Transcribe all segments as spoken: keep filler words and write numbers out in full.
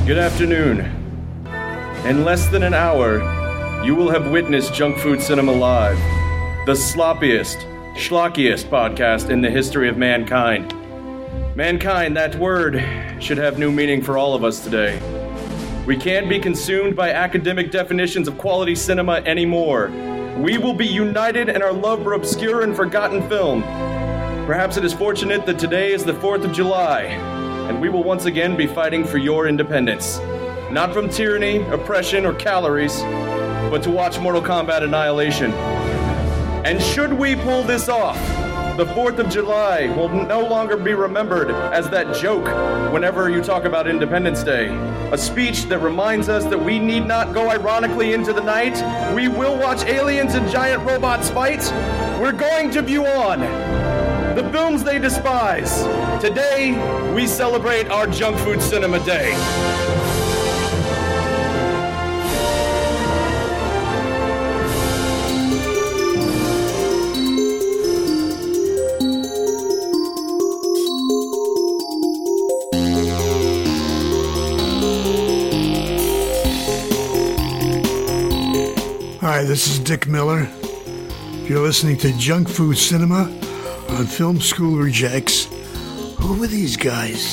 Good afternoon. In less than an hour, you will have witnessed Junk Food Cinema Live, the sloppiest, schlockiest podcast in the history of mankind. Mankind, that word, should have new meaning for all of us today. We can't be consumed by academic definitions of quality cinema anymore. We will be united in our love for obscure and forgotten film. Perhaps it is fortunate that today is the fourth of July, and we will once again be fighting for your independence. Not from tyranny, oppression, or calories, but to watch Mortal Kombat Annihilation. And should we pull this off, the fourth of July will no longer be remembered as that joke whenever you talk about Independence Day. A speech that reminds us that we need not go ironically into the night. We will watch aliens and giant robots fight. We're going to view on the films they despise. Today, we celebrate our Junk Food Cinema Day. Hi, this is Dick Miller. You're listening to Junk Food Cinema on Film School Rejects. Who are these guys?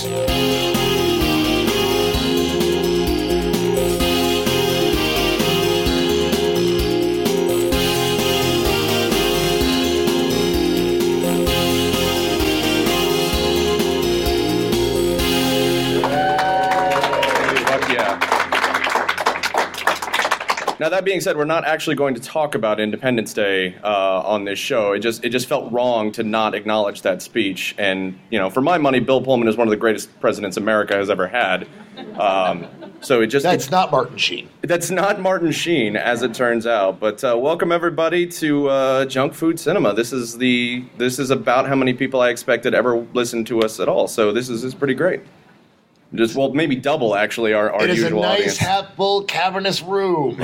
Now, that being said, we're not actually going to talk about Independence Day uh, on this show. It just it just felt wrong to not acknowledge that speech. And, you know, for my money, Bill Pullman is one of the greatest presidents America has ever had. Um, so it just That's it, not Martin Sheen. That's not Martin Sheen, as it turns out. But uh, welcome, everybody, to uh, Junk Food Cinema. This is the this is about how many people I expected ever listened to us at all. So this is, is pretty great. Just, well, maybe double, actually, our, our usual audience. It is a nice, half-full, cavernous room.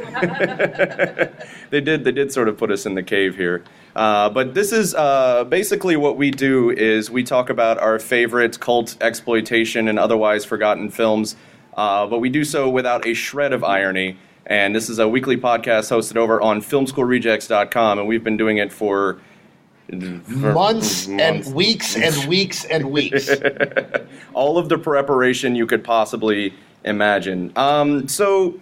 They did they did sort of put us in the cave here. Uh, but this is uh, basically what we do is we talk about our favorite cult exploitation and otherwise forgotten films, uh, but we do so without a shred of irony. And this is a weekly podcast hosted over on film school rejects dot com, and we've been doing it for... For months, months and weeks and weeks and weeks. All of the preparation you could possibly imagine. Um, so,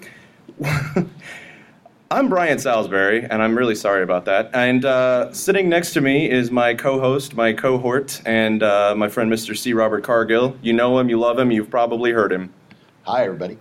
I'm Brian Salisbury, and I'm really sorry about that. And uh, sitting next to me is my co-host, my cohort, and uh, my friend Mister C. Robert Cargill. You know him, you love him, you've probably heard him. Hi, everybody.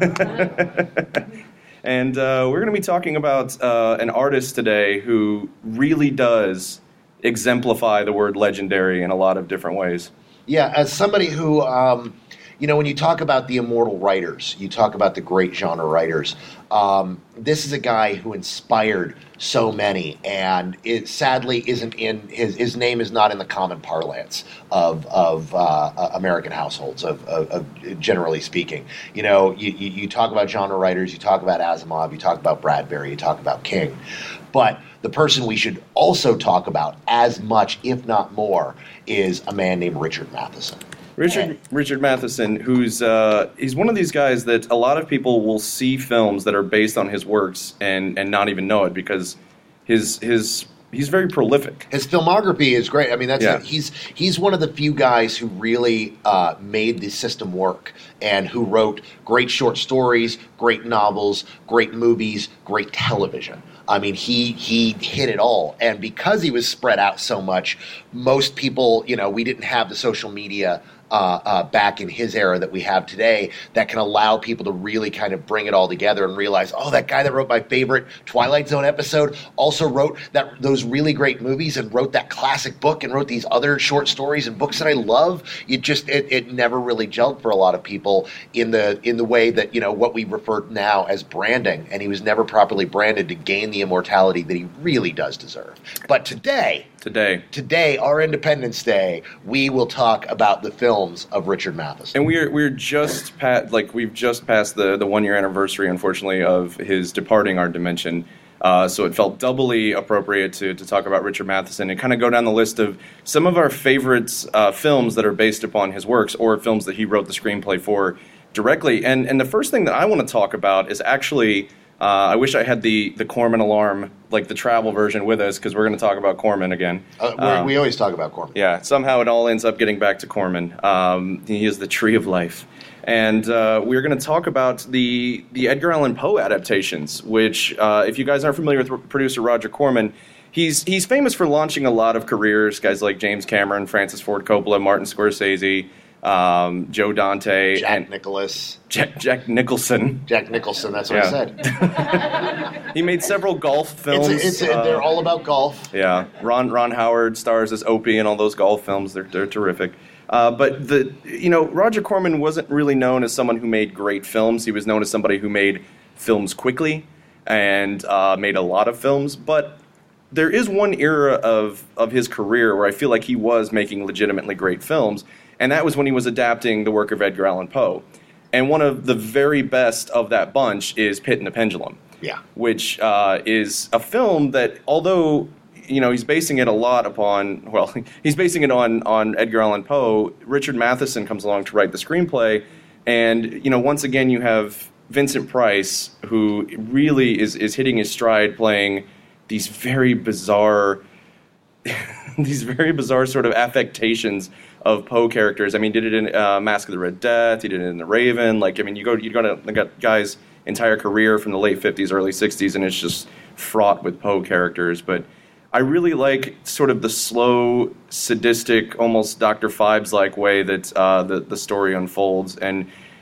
And uh, we're going to be talking about uh, an artist today who really does exemplify the word legendary in a lot of different ways. Yeah, as somebody who, um, you know, when you talk about the immortal writers, you talk about the great genre writers, um, this is a guy who inspired so many, and it sadly isn't in, his his name is not in the common parlance of of uh, American households, of, of, of generally speaking. You know, you, you, you talk about genre writers, you talk about Asimov, you talk about Bradbury, you talk about King, but the person we should also talk about as much, if not more, is a man named Richard Matheson. Richard and, Richard Matheson, who's uh, he's one of these guys that a lot of people will see films that are based on his works and, and not even know it because his his he's very prolific. His filmography is great. I mean, that's yeah. a, he's he's one of the few guys who really uh, made the system work and who wrote great short stories, great novels, great movies, great television. I mean, he he hit it all. And because he was spread out so much, most people, you know, we didn't have the social media Uh, uh, back in his era that we have today that can allow people to really kind of bring it all together and realize, oh, that guy that wrote my favorite Twilight Zone episode also wrote that those really great movies and wrote that classic book and wrote these other short stories and books that I love. It just it, it never really gelled for a lot of people in the in the way that, you know, what we refer to now as branding, and he was never properly branded to gain the immortality that he really does deserve. But today Today. Today, our Independence Day, we will talk about the films of Richard Matheson. And we're we're just pat like we've just passed the, the one year anniversary, unfortunately, of his departing our dimension. Uh, so it felt doubly appropriate to to talk about Richard Matheson and kind of go down the list of some of our favorite uh, films that are based upon his works or films that he wrote the screenplay for. directly. And and the first thing that I want to talk about is actually, uh, I wish I had the, the Corman alarm, like the travel version with us, because we're going to talk about Corman again. Uh, Uh, we always talk about Corman. yeah, somehow it all ends up getting back to Corman. Um, he is the tree of life. And uh, we're going to talk about the the Edgar Allan Poe adaptations, which, uh, if you guys aren't familiar with producer Roger Corman, he's he's famous for launching a lot of careers, guys like James Cameron, Francis Ford Coppola, Martin Scorsese, um, Joe Dante. Jack and Nicholas. Jack, Jack Nicholson. Jack Nicholson, that's what Yeah. I said. He made several golf films. It's, a, it's a, uh, they're all about golf. Yeah, Ron Ron Howard stars as Opie in all those golf films. They're they're terrific. Uh, but the you know Roger Corman wasn't really known as someone who made great films. He was known as somebody who made films quickly and uh, made a lot of films. But there is one era of of his career where I feel like he was making legitimately great films, and that was when he was adapting the work of Edgar Allan Poe. And one of the very best of that bunch is Pit and the Pendulum. Yeah. Which uh, is a film that, although you know he's basing it a lot upon, well, he's basing it on on Edgar Allan Poe. Richard Matheson comes along to write the screenplay, and you know once again you have Vincent Price, who really is is hitting his stride, playing these very bizarre, these very bizarre sort of affectations of Poe characters. I mean, did it in uh, Mask of the Red Death. He did it in The Raven. Like, I mean, you go you go to the guy's entire career from the late fifties, early sixties, and it's just fraught with Poe characters. But I really like sort of the slow, sadistic, almost Doctor Phibes-like way that uh, the the story unfolds, and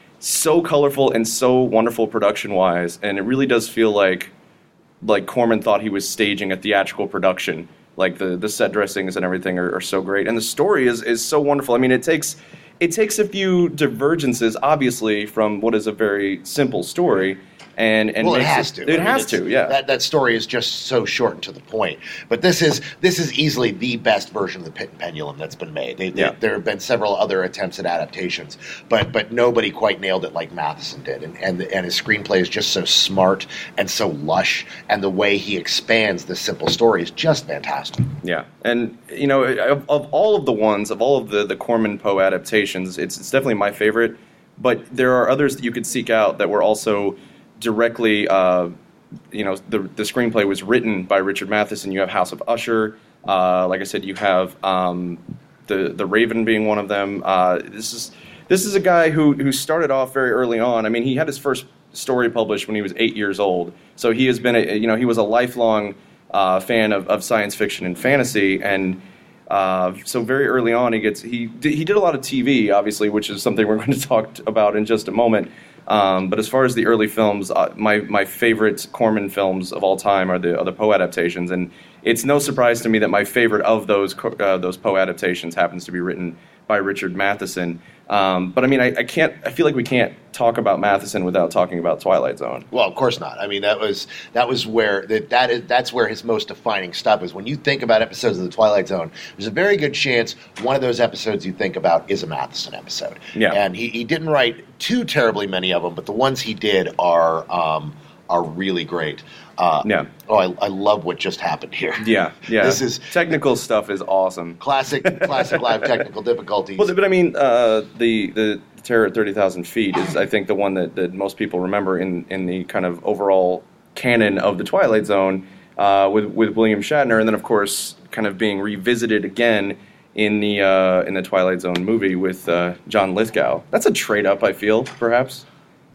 so colorful and so wonderful production-wise. And it really does feel like like Corman thought he was staging a theatrical production. Like the, the set dressings and everything are, are so great, and the story is, is so wonderful. I mean, it takes it takes a few divergences, obviously, from what is a very simple story, and and well, it makes has it, to. It I mean, has it's- to, yeah. That that story is just so short and to the point. But this is this is easily the best version of the Pit and Pendulum that's been made. They, they, Yeah. There have been several other attempts at adaptations, but but nobody quite nailed it like Matheson did. And and and his screenplay is just so smart and so lush, and the way he expands this simple story is just fantastic. Yeah, and you know, of, of all of the ones, of all of the the Corman Poe adaptations, it's it's definitely my favorite. But there are others that you could seek out that were also directly, uh, you know, the the screenplay was written by Richard Matheson. You have House of Usher, uh, like I said, you have um, the the Raven being one of them. Uh, this is this is a guy who who started off very early on. I mean, he had his first story published when he was eight years old, so he has been, a, you know, he was a lifelong uh, fan of, of science fiction and fantasy, and uh, so very early on he gets he did, he did a lot of T V, obviously, which is something we're going to talk about in just a moment. Um, but as far as the early films, uh, my my favorite Corman films of all time are the are the Poe adaptations, and it's no surprise to me that my favorite of those uh, those Poe adaptations happens to be written by Richard Matheson. Um, but I mean, I, I can't. I feel like we can't talk about Matheson without talking about Twilight Zone. Well, of course not. I mean, that was that was where that that is that's where his most defining stuff is. When you think about episodes of the Twilight Zone, there's a very good chance one of those episodes you think about is a Matheson episode. Yeah. And he, he didn't write too terribly many of them, but the ones he did are um, are really great. Uh, Yeah. Oh, I, I love what just happened here. Yeah, yeah. This is technical stuff is awesome. classic classic live technical difficulties. Well, but I mean, uh, the the Terror at thirty thousand feet is, I think, the one that, that most people remember in, in the kind of overall canon of the Twilight Zone uh, with with William Shatner, and then of course, kind of being revisited again in the uh, in the Twilight Zone movie with uh, John Lithgow. That's a trade up, I feel, perhaps.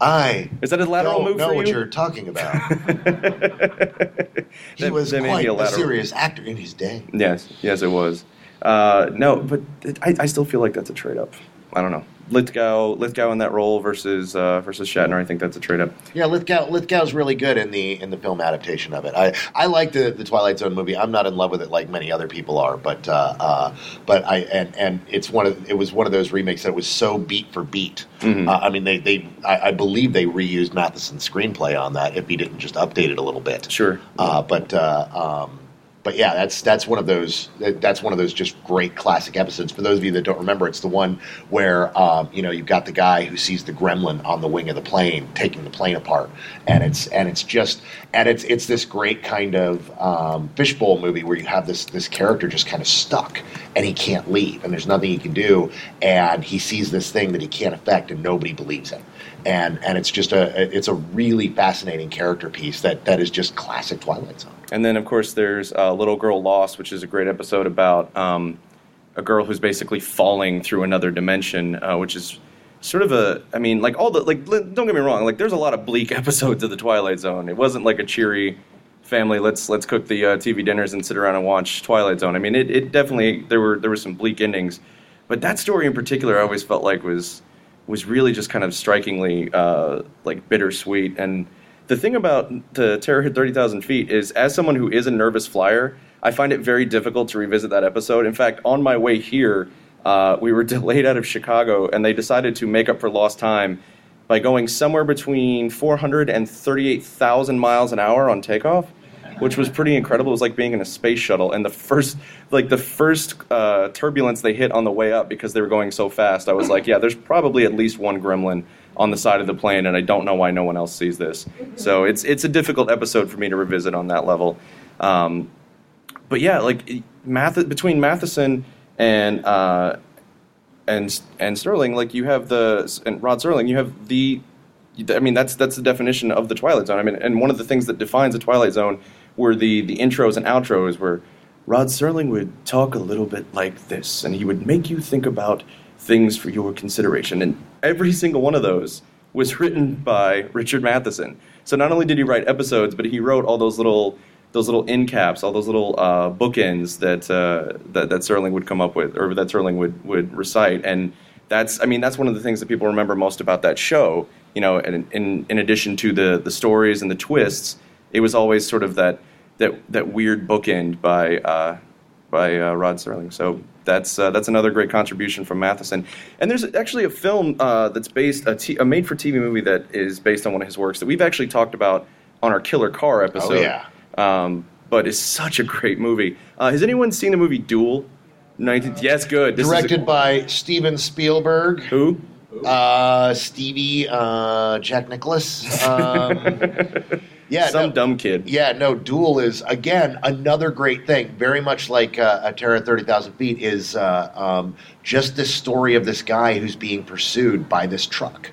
I Is that a lateral don't move know for what you? you're talking about. he That- was that may quite be a a lateral. serious actor in his day. Yes, yes, it was. Uh, no, but it, I, I still feel like that's a trade up. I don't know. Lithgow, Lithgow in that role versus uh, versus Shatner. I think that's a trade up. Yeah, Lithgow Lithgow's really good in the in the film adaptation of it. I, I like the, the Twilight Zone movie. I'm not in love with it like many other people are, but uh, uh, but I and, and it's one of it was one of those remakes that was so beat for beat. Mm-hmm. Uh, I mean, they they I, I believe they reused Matheson's screenplay on that if he didn't just update it a little bit. Sure. Uh, but uh, um, but yeah, that's that's one of those that's one of those just great classic episodes. For those of you that don't remember, it's the one where um, you know you've got the guy who sees the gremlin on the wing of the plane taking the plane apart, and it's and it's just and it's it's this great kind of um, fishbowl movie where you have this this character just kind of stuck and he can't leave and there's nothing he can do, and he sees this thing that he can't affect and nobody believes him. And and it's just a it's a really fascinating character piece that, that is just classic Twilight Zone. And then, of course, there's uh, Little Girl Lost, which is a great episode about um, a girl who's basically falling through another dimension, uh, which is sort of a, I mean, like all the, like, don't get me wrong, like there's a lot of bleak episodes of the Twilight Zone. It wasn't like a cheery family, let's let's cook the uh, T V dinners and sit around and watch Twilight Zone. I mean, it, it definitely, there were there were some bleak endings. But that story in particular I always felt like was was really just kind of strikingly uh, like bittersweet. And the thing about the Terror Hit thirty thousand Feet is, as someone who is a nervous flyer, I find it very difficult to revisit that episode. In fact, on my way here, uh, we were delayed out of Chicago, and they decided to make up for lost time by going somewhere between four hundred and thirty-eight thousand miles an hour on takeoff, which was pretty incredible. It was like being in a space shuttle. And the first, like the first uh, turbulence they hit on the way up, because they were going so fast, I was like, yeah, there's probably at least one gremlin on the side of the plane, and I don't know why no one else sees this. So it's it's a difficult episode for me to revisit on that level. Um, but yeah, like Math- between Matheson and uh, and and Serling, like you have the and Rod Serling, you have the. I mean, that's that's the definition of the Twilight Zone. I mean, and one of the things that defines the Twilight Zone were the the intros and outros, where Rod Serling would talk a little bit like this, and he would make you think about things for your consideration. And every single one of those was written by Richard Matheson. So not only did he write episodes, but he wrote all those little those little end caps, all those little uh, bookends that, uh, that that Serling would come up with, or that Serling would would recite. And that's, I mean, that's one of the things that people remember most about that show. You know, in in, in addition to the, the stories and the twists, it was always sort of that that that weird bookend by uh, by uh, Rod Serling. So that's uh, that's another great contribution from Matheson. And there's actually a film uh, that's based a, t- a made-for-T V movie that is based on one of his works that we've actually talked about on our Killer Car episode. Oh yeah, um, but it's such a great movie. Uh, has anyone seen the movie Duel? nineteen Yes, good. This directed is a, by Steven Spielberg. Who? Uh, Stevie, uh, Jack Nicholas. Um, yeah, some no, dumb kid. Yeah, no. Duel is again another great thing. Very much like uh, a Terror at thirty thousand Feet is uh, um, just this story of this guy who's being pursued by this truck,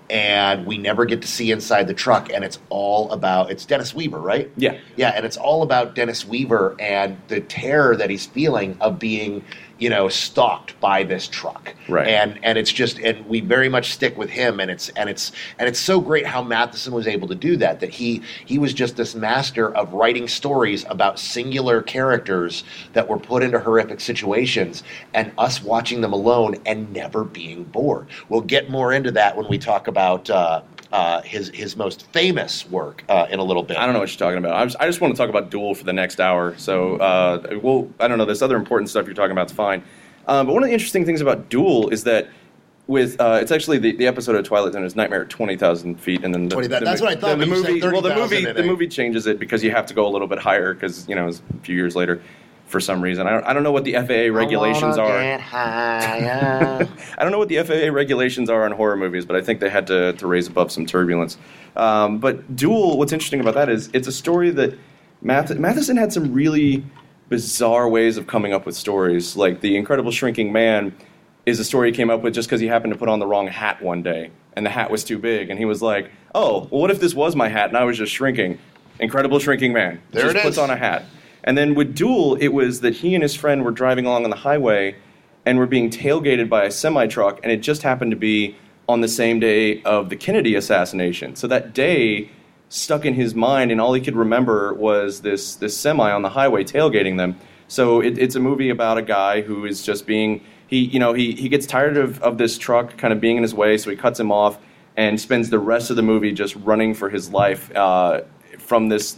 and we never get to see inside the truck. And it's all about it's Dennis Weaver, right? Yeah, yeah, and it's all about Dennis Weaver and the terror that he's feeling of being, you know, stalked by this truck. Right. And and it's just and we very much stick with him, and it's and it's and it's so great how Matheson was able to do that, that he he was just this master of writing stories about singular characters that were put into horrific situations, and us watching them alone and never being bored. We'll get more into that when we talk about uh, uh, his his most famous work uh, in a little bit. I don't know what you're talking about. I just, I just want to talk about Duel for the next hour. So, uh, well, I don't know. This other important stuff you're talking about is fine. Um, but one of the interesting things about Duel is that with uh, it's actually the, the episode of Twilight Zone is Nightmare at twenty thousand feet, and then the, twenty, that, the, that's what I thought. The, the movie, well, the movie, the it. movie changes it because you have to go a little bit higher because you know it's a few years later. For some reason, I don't. I don't know what the F A A regulations are. Get higher. I don't know what the F A A regulations are on horror movies, but I think they had to, to raise above some turbulence. Um, but Duel, what's interesting about that is it's a story that Math- Matheson had some really bizarre ways of coming up with stories. Like The Incredible Shrinking Man is a story he came up with just because he happened to put on the wrong hat one day, and the hat was too big, and he was like, "Oh, well, what if this was my hat and I was just shrinking?" Incredible Shrinking Man there just it puts is. on a hat. And then with Duel, it was that he and his friend were driving along on the highway and were being tailgated by a semi-truck, and it just happened to be on the same day of the Kennedy assassination. So that day stuck in his mind, and all he could remember was this this semi on the highway tailgating them. So it, it's a movie about a guy who is just being, he you know, he, he gets tired of, of this truck kind of being in his way, so he cuts him off and spends the rest of the movie just running for his life uh, from this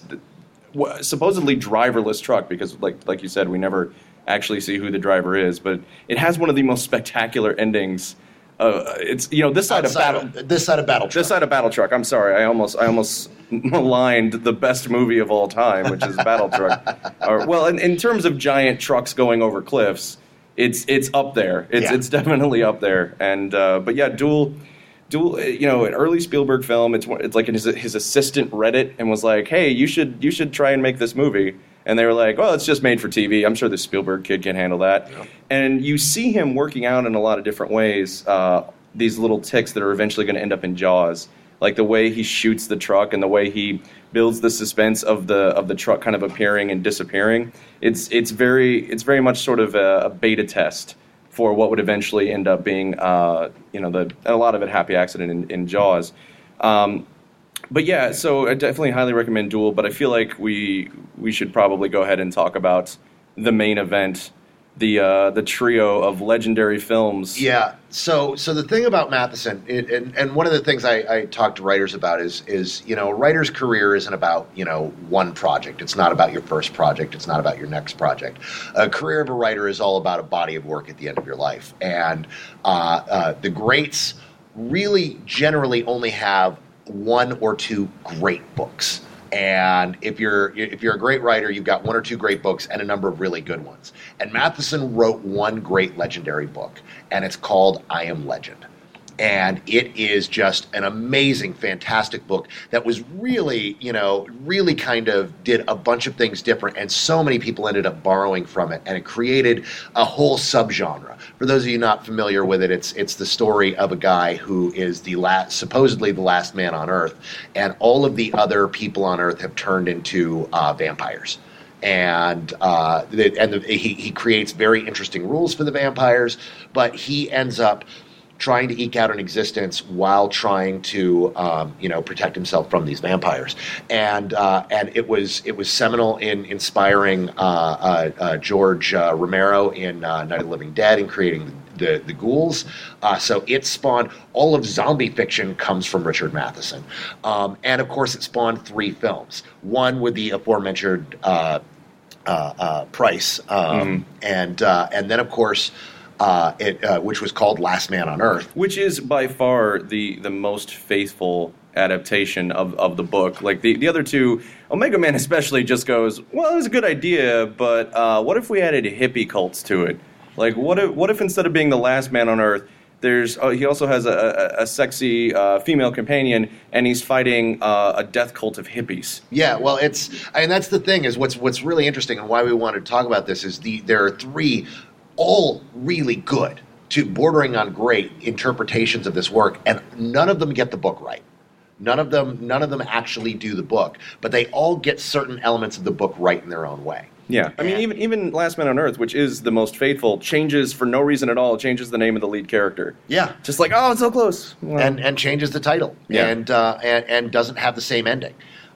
supposedly driverless truck, because like like you said, we never actually see who the driver is, but it has one of the most spectacular endings Uh, it's you know this side Outside of battle. of, this side of Battle Truck. This side of Battle Truck. I'm sorry. I almost I almost maligned the best movie of all time, which is Battle Truck. Or, well, in, in terms of giant trucks going over cliffs, it's it's up there. It's Yeah. it's definitely up there. And uh, but yeah, Duel. Duel, you know, an early Spielberg film. It's it's like his his assistant read it and was like, "Hey, you should you should try and make this movie." And they were like, "Well, it's just made for T V. I'm sure the Spielberg kid can handle that." Yeah. And you see him working out in a lot of different ways. Uh, these little ticks that are eventually going to end up in Jaws, like the way he shoots the truck and the way he builds the suspense of the of the truck kind of appearing and disappearing. It's it's very it's very much sort of a, a beta test for what would eventually end up being, uh, you know, the a lot of it happy accident in, in Jaws. Um, but yeah, so I definitely highly recommend Duel, but I feel like we we should probably go ahead and talk about the main event, the uh, the trio of legendary films. Yeah. So so the thing about Matheson, it, and and one of the things I, I talk to writers about is is you know a writer's career isn't about you know one project. It's not about your first project. It's not about your next project. A career of a writer is all about a body of work at the end of your life. And uh, uh, the greats really generally only have one or two great books. And if you're if you're a great writer, you've got one or two great books and a number of really good ones. And Matheson wrote one great legendary book, and it's called I Am Legend. And it is just an amazing, fantastic book that was really, you know, really kind of did a bunch of things different, and so many people ended up borrowing from it, and it created a whole subgenre. For those of you not familiar with it, it's it's the story of a guy who is the last, supposedly the last man on Earth, and all of the other people on Earth have turned into uh, vampires. And uh, the, and the, he he creates very interesting rules for the vampires, but he ends up trying to eke out an existence while trying to, um, you know, protect himself from these vampires, and uh, and it was it was seminal in inspiring uh, uh, uh, George uh, Romero in uh, Night of the Living Dead and creating the the ghouls. Uh, so it spawned all of zombie fiction comes from Richard Matheson, um, and of course it spawned three films. One with the aforementioned uh, uh, uh, Price, um, mm-hmm. and uh, and then of course. Uh, it, uh, which was called Last Man on Earth. Which is by far the, the most faithful adaptation of, of the book. Like, the, the other two, Omega Man especially just goes, well, it was a good idea, but uh, what if we added hippie cults to it? Like, what if, what if instead of being the last man on Earth, there's uh, he also has a, a, a sexy uh, female companion, and he's fighting uh, a death cult of hippies. Yeah, well, it's, I mean, that's the thing, is what's, what's really interesting and why we wanted to talk about this is the there are three all really good to bordering on great interpretations of this work, and none of them get the book right. None of them, none of them actually do the book, but they all get certain elements of the book right in their own way. Yeah, I mean, even even Last Man on Earth, which is the most faithful, changes for no reason at all. Changes the name of the lead character. Yeah, just like, oh, it's so close, well, and and changes the title. Yeah, and uh, and and doesn't have the same ending.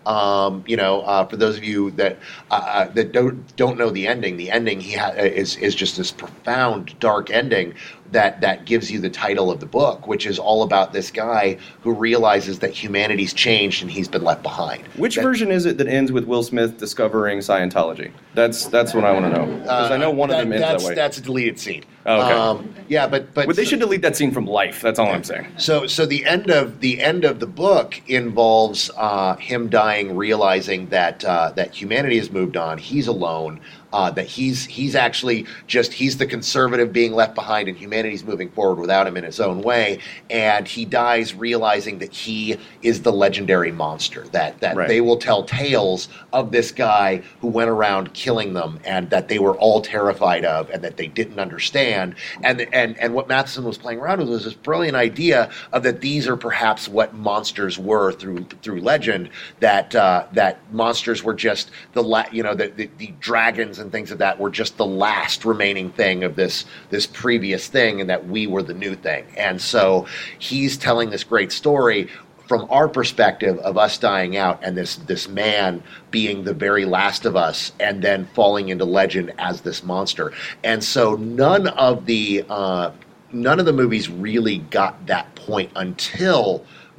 Um, you know, uh, for those of you that uh, that don't don't know the ending, the ending he ha- is is just this profound dark ending that that gives you the title of the book, which is all about this guy who realizes that humanity's changed and he's been left behind. Which that, version is it that ends with Will Smith discovering Scientology? That's that's what I want to know, because uh, I know one that, of them ends that's, that way. That's a deleted scene. Oh, okay. Um, yeah, but but well, they so, should delete that scene from Life. That's all I'm saying. So so the end of the end of the book involves uh, him dying, realizing that uh, that humanity has moved on. He's alone. Uh, that he's he's actually just he's the conservative being left behind, and humanity's moving forward without him in its own way. And he dies realizing that he is the legendary monster. That that right. they will tell tales of this guy who went around killing them, and that they were all terrified of, and that they didn't understand. And and and what Matheson was playing around with was this brilliant idea of that these are perhaps what monsters were through through legend. That uh, that monsters were just the la- you know the, the the dragons and things of that were just the last remaining thing of this this previous thing, and that we were the new thing. And so he's telling this great story from our perspective of us dying out, and this this man being the very last of us, and then falling into legend as this monster. And so none of the uh, none of the movies really got that point until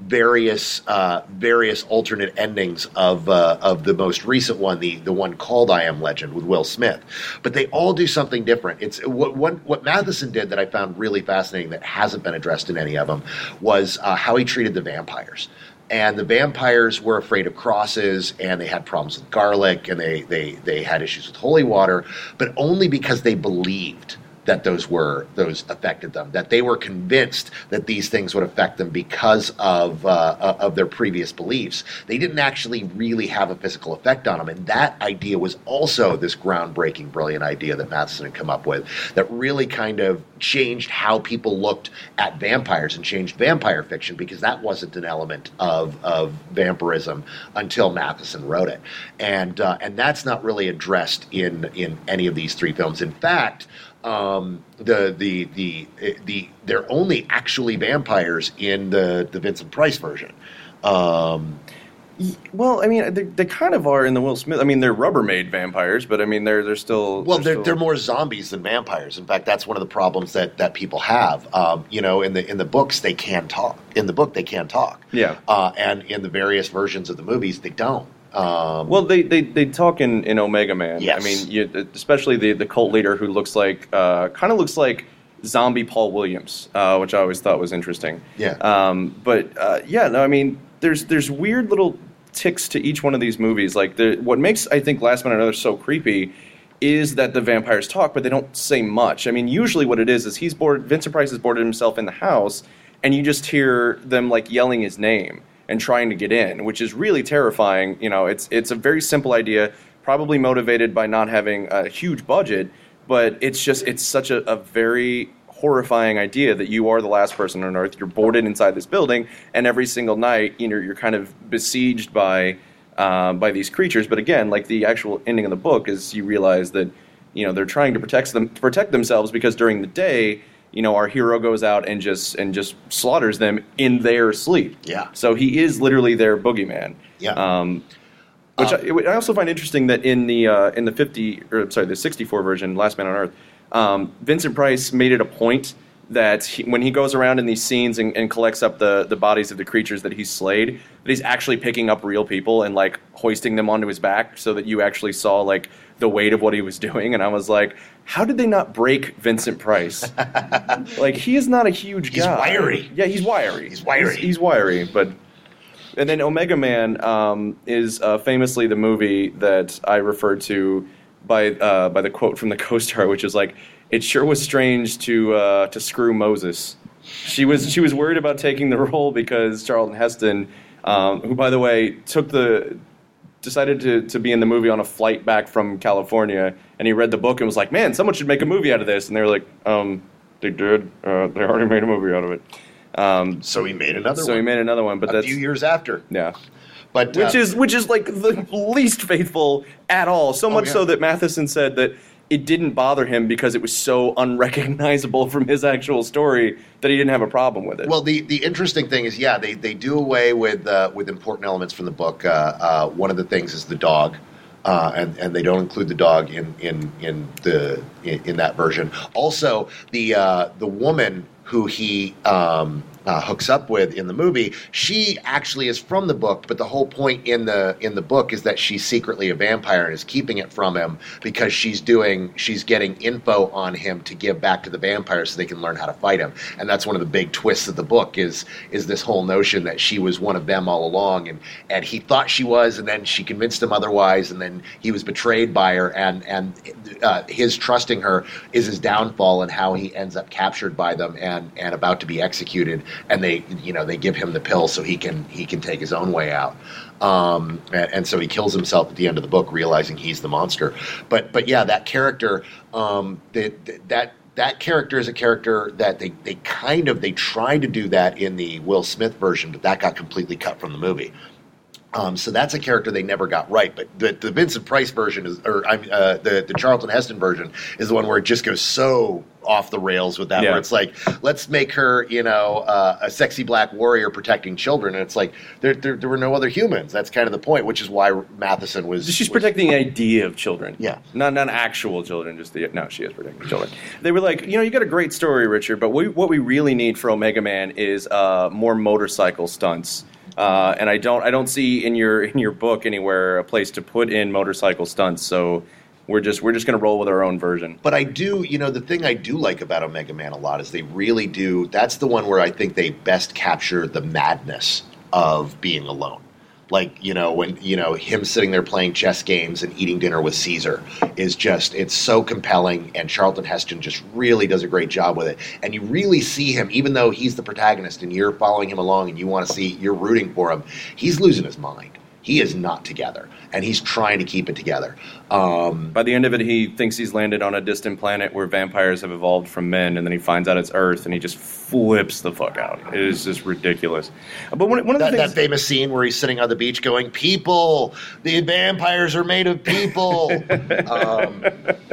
various uh, various alternate endings of uh, of the most recent one, the the one called I Am Legend with Will Smith. But they all do something different. It's what what, what Matheson did that I found really fascinating that hasn't been addressed in any of them was uh, how he treated the vampires. And the vampires were afraid of crosses, and they had problems with garlic, and they, they, they had issues with holy water, but only because they believed that those were those affected them, that they were convinced that these things would affect them because of uh, of their previous beliefs. They didn't actually really have a physical effect on them, and that idea was also this groundbreaking, brilliant idea that Matheson had come up with that really kind of changed how people looked at vampires and changed vampire fiction, because that wasn't an element of of vampirism until Matheson wrote it, and uh, and that's not really addressed in in any of these three films. In fact, Um, the the the the they're only actually vampires in the, the Vincent Price version. Um, well, I mean, they, they kind of are in the Will Smith. I mean, they're Rubbermaid vampires, but I mean, they're they're still well, they're they're still... they're more zombies than vampires. In fact, that's one of the problems that, that people have. Um, you know, in the in the books, they can talk. In the book, they can talk. Yeah, uh, and in the various versions of the movies, they don't. Um, well, they, they, they talk in, in Omega Man. Yes. I mean, you, especially the, the cult leader who looks like, uh, kind of looks like zombie Paul Williams, uh, which I always thought was interesting. Yeah. Um, but, uh, yeah, no, I mean, there's there's weird little ticks to each one of these movies. Like, the, what makes, I think, Last Man on Earth so creepy is that the vampires talk, but they don't say much. I mean, usually what it is is he's bored, Vincent Price has boarded himself in the house, and you just hear them, like, yelling his name and trying to get in, which is really terrifying. You know, it's it's a very simple idea, probably motivated by not having a huge budget, but it's just, it's such a, a very horrifying idea that you are the last person on Earth, you're boarded inside this building, and every single night, you know, you're kind of besieged by uh, by these creatures. But again, like the actual ending of the book is you realize that, you know, they're trying to protect them, to protect themselves, because during the day, you know, our hero goes out and just and just slaughters them in their sleep. Yeah. So he is literally their boogeyman. Yeah. Um, which um, I, I also find interesting that in the uh, in the fifty or sorry the sixty-four version, Last Man on Earth, um, Vincent Price made it a point that he, when he goes around in these scenes and, and collects up the, the bodies of the creatures that he's slayed, that he's actually picking up real people and like hoisting them onto his back, so that you actually saw like the weight of what he was doing. And I was like, how did they not break Vincent Price? Like, he is not a huge he's guy. He's wiry. Yeah, he's wiry. He's wiry. He's, he's wiry, but... And then Omega Man um, is uh, famously the movie that I referred to by uh, by the quote from the co-star, which is like, "It sure was strange to uh, to screw Moses." She was she was worried about taking the role because Charlton Heston, um, who by the way took the decided to to be in the movie on a flight back from California, and he read the book and was like, "Man, someone should make a movie out of this." And they were like, um, "They did. Uh, they already made a movie out of it." Um, so he made another so one. he made another one, but a that's few years after. Yeah. But, which uh, is which is like the least faithful at all. So much yeah. so that Matheson said that it didn't bother him because it was so unrecognizable from his actual story that he didn't have a problem with it. Well, the, the interesting thing is, yeah, they, they do away with uh, with important elements from the book. Uh, uh, one of the things is the dog. Uh, and, and they don't include the dog in in in the in, in that version. Also, the uh, the woman who he um, uh, hooks up with in the movie, she actually is from the book, but the whole point in the in the book is that she's secretly a vampire and is keeping it from him because she's doing she's getting info on him to give back to the vampires so they can learn how to fight him. And that's one of the big twists of the book is is this whole notion that she was one of them all along, and and he thought she was, and then she convinced him otherwise, and then he was betrayed by her, and and uh, his trusting her is his downfall, and how he ends up captured by them and and about to be executed. And they, you know, they give him the pill so he can he can take his own way out, um, and, and so he kills himself at the end of the book, realizing he's the monster. But but yeah, that character, um, that that that character is a character that they, they kind of they tried to do that in the Will Smith version, but that got completely cut from the movie. Um, so that's a character they never got right. But the, the Vincent Price version is, or I mean, uh, the the Charlton Heston version is the one where it just goes so off the rails with that. Yeah. Where it's like, let's make her, you know, uh, a sexy black warrior protecting children, and it's like there, there there were no other humans. That's kind of the point, which is why Matheson was. She's was, protecting the idea of children. Yeah. Not not actual children, just the no, she is protecting children. They were like, you know, you got a great story, Richard, but we, what we really need for Omega Man is uh, more motorcycle stunts. Uh, and I don't I don't see in your in your book anywhere a place to put in motorcycle stunts, so we're just we're just gonna roll with our own version. But I do, you know, the thing I do like about Omega Man a lot is they really do. That's the one where I think they best capture the madness of being alone. Like, you know, when, you know, him sitting there playing chess games and eating dinner with Caesar is just, it's so compelling, and Charlton Heston just really does a great job with it. And you really see him, even though he's the protagonist and you're following him along and you want to see, you're rooting for him, he's losing his mind. He is not together, and he's trying to keep it together. Um, By the end of it, he thinks he's landed on a distant planet where vampires have evolved from men, and then he finds out it's Earth, and he just flips the fuck out. It is just ridiculous. But one, one of the that, things... that famous scene where he's sitting on the beach going, "People, the vampires are made of people." um,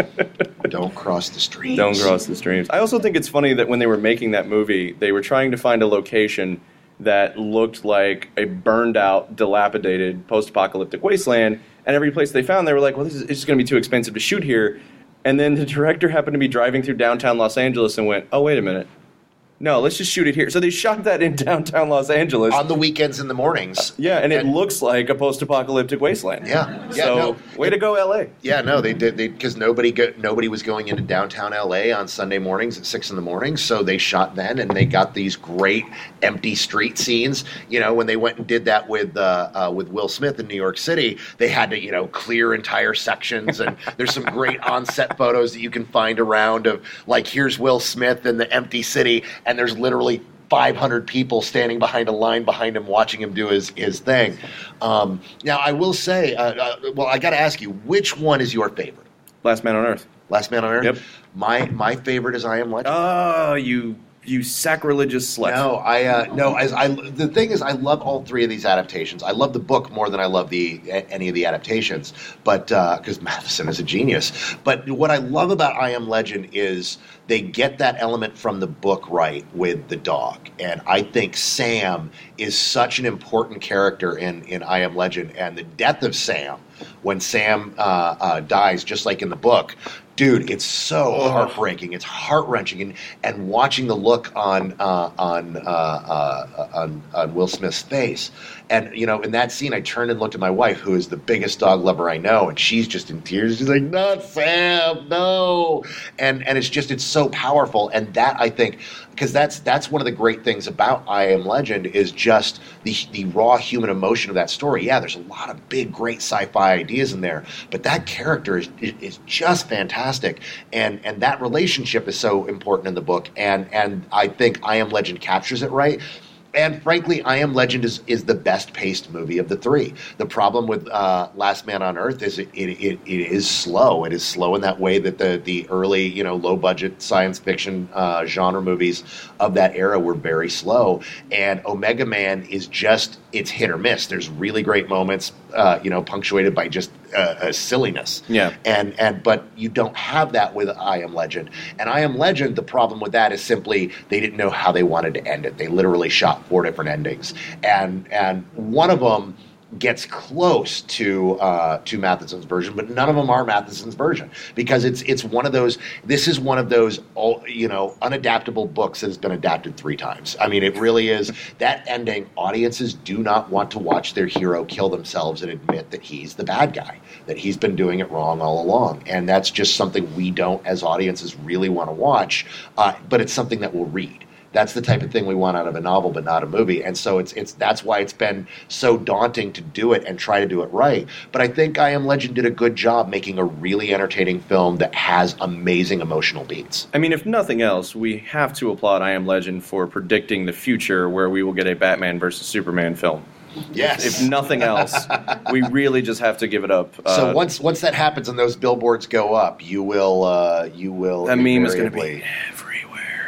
don't cross the streams. Don't cross the streams. I also think it's funny that when they were making that movie, they were trying to find a location that looked like a burned-out, dilapidated, post-apocalyptic wasteland, and every place they found, they were like, well, this is, it's just going to be too expensive to shoot here. And then the director happened to be driving through downtown Los Angeles and went, oh, wait a minute. No, let's just shoot it here. So they shot that in downtown Los Angeles. On the weekends and the mornings. Yeah, and it and, looks like a post-apocalyptic wasteland. Yeah. yeah so, no, way to go, L A. Yeah, no, they did because nobody go, nobody was going into downtown L A on Sunday mornings at six in the morning, so they shot then, and they got these great empty street scenes. You know, when they went and did that with uh, uh, with Will Smith in New York City, they had to you know clear entire sections, and there's some great on-set photos that you can find around of like here's Will Smith in the empty city, and there's literally five hundred people standing behind a line behind him watching him do his, his thing. Um, now, I will say, uh, uh, well, I got to ask you, which one is your favorite? Last Man on Earth. Last Man on Earth? Yep. My my favorite is I Am Legend. Oh, you you sacrilegious slut. No, I uh, no. As I the thing is, I love all three of these adaptations. I love the book more than I love the any of the adaptations, but because uh, Matheson is a genius. But what I love about I Am Legend is they get that element from the book right with the dog, and I think Sam is such an important character in in I Am Legend, and the death of Sam when Sam uh, uh, dies, just like in the book. Dude, it's so oh. heartbreaking. It's heart-wrenching, and, and watching the look on uh, on, uh, uh, on on Will Smith's face, and you know, in that scene, I turned and looked at my wife, who is the biggest dog lover I know, and she's just in tears. She's like, "Not Sam, no!" And and it's just it's so powerful, and that I think because that's that's one of the great things about I Am Legend is just the the raw human emotion of that story. Yeah, there's a lot of big, great sci-fi ideas in there, but that character is is just fantastic. And and that relationship is so important in the book, and and I think I Am Legend captures it right. And frankly, I Am Legend is, is the best paced movie of the three. The problem with uh, Last Man on Earth is it, it, it, it is slow. It is slow in that way that the, the early, you know, low budget science fiction uh, genre movies of that era were very slow. And Omega Man is just, it's hit or miss. There's really great moments, uh, you know, punctuated by just uh, a silliness. Yeah. And and but you don't have that with I Am Legend. And I Am Legend, the problem with that is simply they didn't know how they wanted to end it. They literally shot four different endings, and and one of them gets close to uh, to Matheson's version, but none of them are Matheson's version because it's it's one of those. This is one of those you know unadaptable books that has been adapted three times. I mean, it really is. That ending, audiences do not want to watch their hero kill themselves and admit that he's the bad guy, that he's been doing it wrong all along, and that's just something we don't, as audiences, really want to watch. Uh, but it's something that we'll read. That's the type of thing we want out of a novel, but not a movie. And so it's it's that's why it's been so daunting to do it and try to do it right. But I think I Am Legend did a good job making a really entertaining film that has amazing emotional beats. I mean, if nothing else, we have to applaud I Am Legend for predicting the future where we will get a Batman versus Superman film. Yes. If, if nothing else, we really just have to give it up. Uh, so once once that happens and those billboards go up, you will uh, you will that meme is going to be everywhere.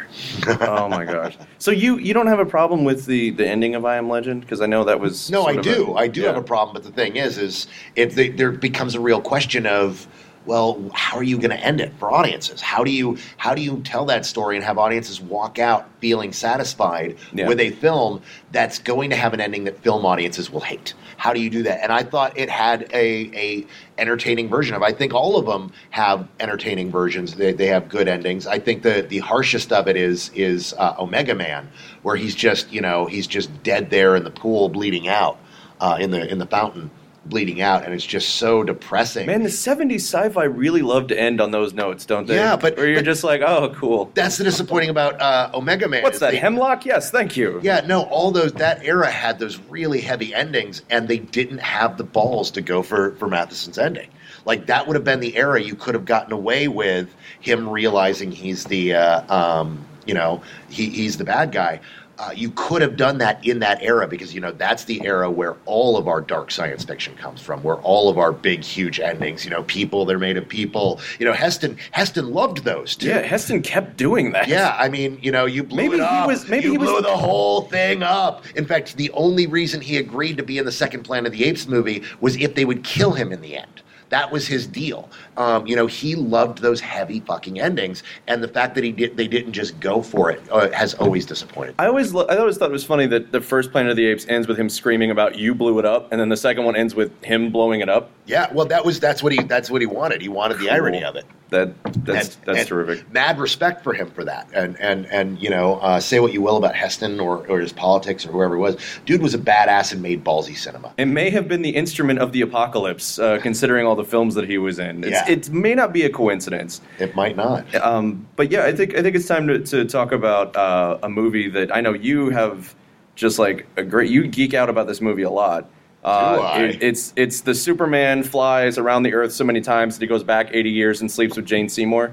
Oh my gosh! So you you don't have a problem with the, the ending of I Am Legend? Because I know that was no, sort I of do. A, I do yeah. have a problem. But the thing is, is if they, there becomes a real question of, well, how are you going to end it for audiences? How do you how do you tell that story and have audiences walk out feeling satisfied Yeah. with a film that's going to have an ending that film audiences will hate? How do you do that? And I thought it had a a entertaining version of it. I think all of them have entertaining versions. They, they have good endings. I think the the harshest of it is is uh, Omega Man, where he's just you know he's just dead there in the pool bleeding out uh, in the in the fountain. bleeding out, and it's just so depressing. Man, the seventies sci-fi really love to end on those notes, don't they? Yeah, but- Where you're but- just like, oh, cool. That's the disappointing about uh, Omega Man. What's is that, they- Hemlock? Yes, thank you. Yeah, no, all those, that era had those really heavy endings, and they didn't have the balls to go for, for Matheson's ending. Like, that would have been the era you could have gotten away with him realizing he's the, uh, um, you know, he, he's the bad guy. Uh, you could have done that in that era because, you know, that's the era where all of our dark science fiction comes from, where all of our big, huge endings, you know, people, they're made of people. You know, Heston Heston loved those, too. Yeah, Heston kept doing that. Yeah, I mean, you know, you blew Maybe it he up. was- maybe you he was- blew the whole thing up. In fact, the only reason he agreed to be in the second Planet of the Apes movie was if they would kill him in the end. That was his deal. Um, you know, he loved those heavy fucking endings, and the fact that he did they didn't just go for it uh, has always disappointed. I always, lo- I always thought it was funny that the first Planet of the Apes ends with him screaming about "you blew it up," and then the second one ends with him blowing it up. Yeah, well, that was that's what he that's what he wanted. He wanted the Cool. irony of it. That that's And- that's and terrific. Mad respect for him for that. And and and you know, uh, say what you will about Heston or, or his politics or whoever it was, dude was a badass and made ballsy cinema. It may have been the instrument of the apocalypse, uh, considering all the films that he was in. It's, Yeah. It may not be a coincidence. It might not. Um, but yeah, I think I think it's time to, to talk about uh, a movie that I know you have just like a great. You geek out about this movie a lot. Uh, Do I? it- it's it's the Superman flies around the Earth so many times that he goes back eighty years and sleeps with Jane Seymour.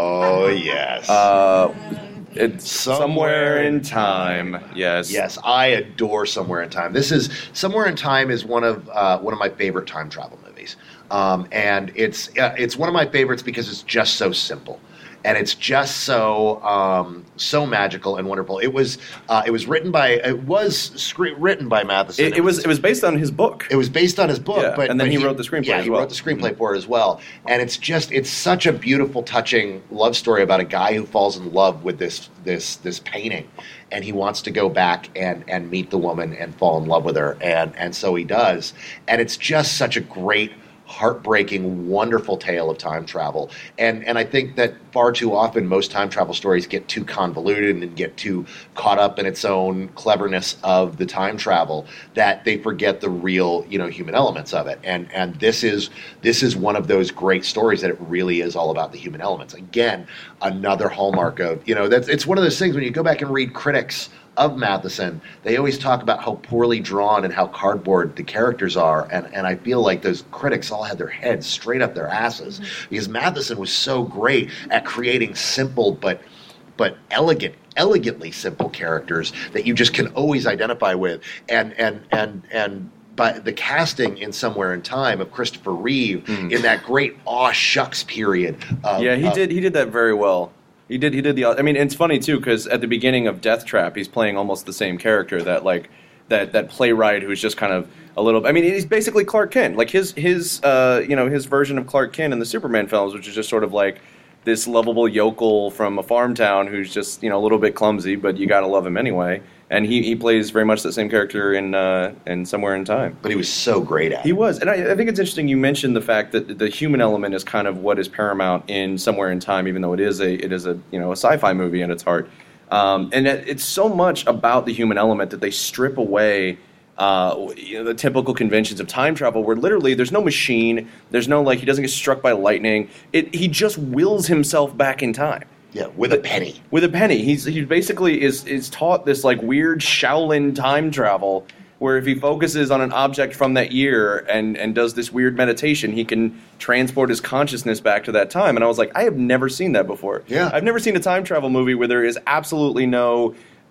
Oh yes. Uh, it's Somewhere somewhere, in in time. Yes. Yes, I adore Somewhere in Time. This is Somewhere in Time is one of uh, one of my favorite time travel movies, um, and it's uh, it's one of my favorites because it's just so simple, and it's just so um, so magical and wonderful. It was uh, it was written by it was scre- written by Matheson. It, it was it was based on his book. It was based on his book, Yeah, but and then but he wrote the screenplay Yeah, as he well. wrote the screenplay for it as well, and it's just it's such a beautiful, touching love story about a guy who falls in love with this this this painting, and he wants to go back and and meet the woman and fall in love with her, and and so he does, and it's just such a great, heartbreaking, wonderful tale of time travel. And and I think that far too often most time travel stories get too convoluted and get too caught up in its own cleverness of the time travel that they forget the real, you know, human elements of it. And and this is this is one of those great stories that it really is all about the human elements. Again, another hallmark of, you know, that's it's one of those things when you go back and read critics of Matheson, they always talk about how poorly drawn and how cardboard the characters are, and, and I feel like those critics all had their heads straight up their asses because Matheson was so great at creating simple but but elegant, elegantly simple characters that you just can always identify with, and and and and. But the casting in Somewhere in Time of Christopher Reeve Mm. in that great aw shucks period. Of, Yeah, he of- did. He did that very well. He did. He did the. I mean, it's funny too because at the beginning of Death Trap, he's playing almost the same character. That like that that playwright who's just kind of a little. I mean, he's basically Clark Kent. Like his his uh you know his version of Clark Kent in the Superman films, which is just sort of like this lovable yokel from a farm town who's just you know a little bit clumsy, but you gotta love him anyway. And he, he plays very much the same character in uh, in Somewhere in Time. But he was so great at it. He was, and I, I think it's interesting you mentioned the fact that the human element is kind of what is paramount in Somewhere in Time, even though it is a it is a you know a sci-fi movie at its heart, um, and it, it's so much about the human element that they strip away uh, you know, the typical conventions of time travel, where literally there's no machine, there's no like he doesn't get struck by lightning, it he just wills himself back in time. Yeah, with a penny. With a penny, he's he basically is is taught this like weird Shaolin time travel, where if he focuses on an object from that year and and does this weird meditation, he can transport his consciousness back to that time. And I was like, I have never seen that before. Yeah. I've never seen a time travel movie where there is absolutely no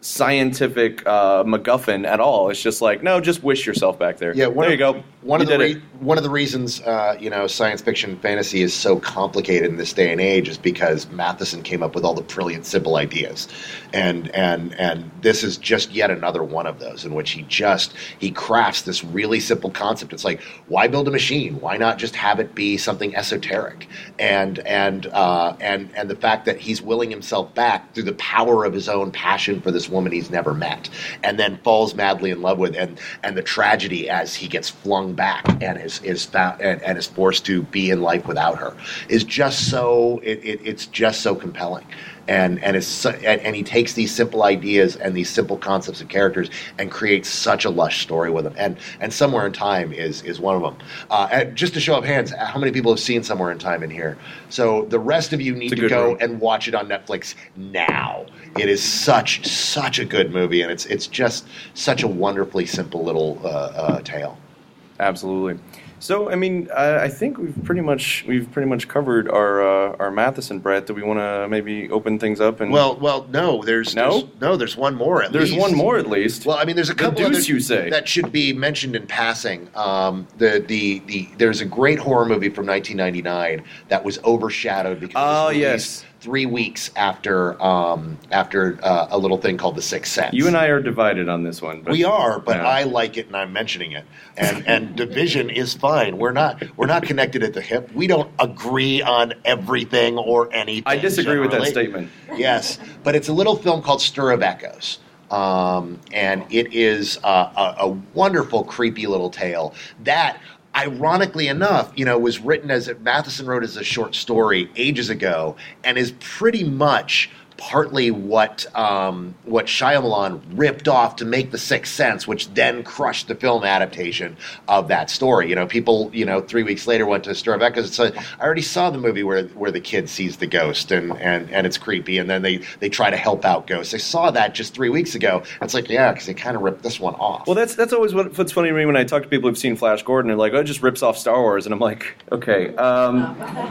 scientific uh, MacGuffin at all. It's just like, no, just wish yourself back there. Yeah, there of, you go. One you of the did re- it. one of the reasons uh, you know science fiction and fantasy is so complicated in this day and age is because Matheson came up with all the brilliant, simple ideas, and and and this is just yet another one of those in which he just he crafts this really simple concept. It's like, why build a machine? Why not just have it be something esoteric? And and uh, and and the fact that he's willing himself back through the power of his own passion for this woman he's never met, and then falls madly in love with, and and the tragedy as he gets flung back and is is found and, and is forced to be in life without her is just so it, it, it's just so compelling. And and it's so, and, and he takes these simple ideas and these simple concepts and characters and creates such a lush story with them. And and Somewhere in Time is is one of them. Uh, and just to show of hands, how many people have seen Somewhere in Time in here? So the rest of you need to go room. and watch it on Netflix now. It is such such a good movie, and it's it's just such a wonderfully simple little uh, uh, tale. Absolutely. So, I mean, I, I think we've pretty much we've pretty much covered our uh, our Matheson, Brett. Do we want to maybe open things up? And well, well, no, there's no, there's, no, there's one more at there's least. one more at least. Well, I mean, there's a couple the deuce, others you say. that should be mentioned in passing. Um, the, the the there's a great horror movie from nineteen ninety-nine that was overshadowed because oh it was yes. three weeks after um, after uh, a little thing called The Sixth Sense. You and I are divided on this one. But, we are, but yeah. I like it and I'm mentioning it. And and division is fine. We're not we're not connected at the hip. We don't agree on everything or anything. I disagree generally. with that statement. Yes, but it's a little film called Stir of Echoes. Um, and it is uh, a, a wonderful, creepy little tale that, ironically enough, you know, was written as Matheson wrote as a short story ages ago, and is pretty much partly what um, what Shyamalan ripped off to make The Sixth Sense, which then crushed the film adaptation of that story. You know, people, you know, three weeks later went to Stir of Echoes and said, I already saw the movie where where the kid sees the ghost and, and, and it's creepy, and then they, they try to help out ghosts. I saw that just three weeks ago. It's like, yeah, because they kind of ripped this one off. Well, that's that's always what, what's funny to me when I talk to people who've seen Flash Gordon. They're like, oh, it just rips off Star Wars. And I'm like, okay, um,